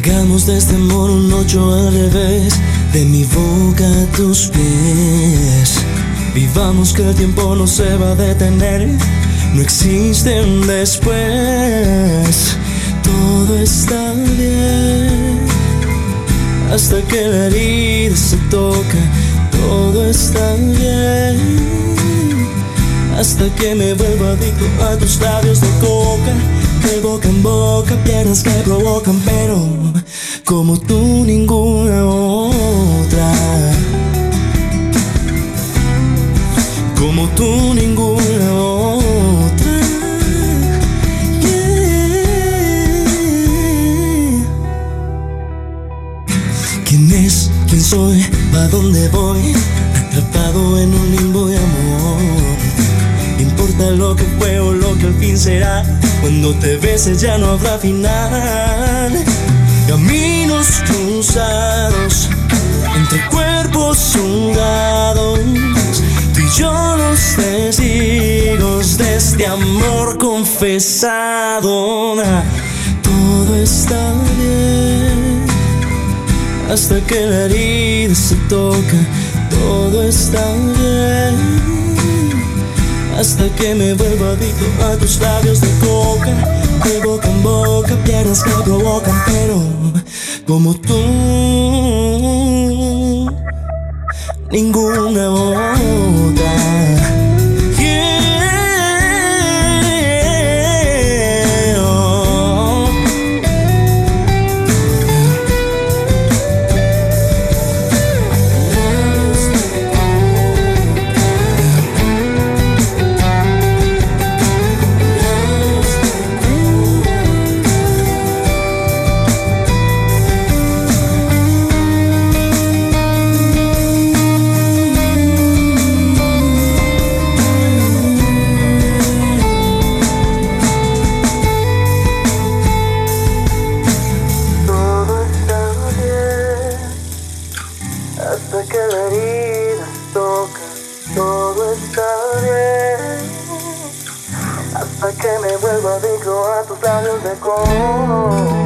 Hagamos de este amor un 8 al revés, de mi boca a tus pies. Vivamos que el tiempo no se va a detener, no existe un después. Todo está bien hasta que la herida se toca. Todo está bien hasta que me vuelvo adicto a tus labios de coca. De boca en boca, piernas que provocan, pero como tú ninguna otra. Como tú ninguna otra. Yeah. ¿Quién es? ¿Quién soy? ¿Pa' dónde voy? Atrapado en un limbo de amor. Importa lo que fue o lo que al fin será. Cuando te beses ya no habrá final. Caminos cruzados entre cuerpos sudados, tú y yo los testigos de este amor confesado. Todo está bien hasta que la herida se toca. Todo está bien hasta que me vuelvo adicto a tus labios de coca. De boca en boca, piernas que provocan, pero como tú ninguna otra. Hasta que la herida toca, todo está bien. Hasta que me vuelva adicto a tus labios de coca.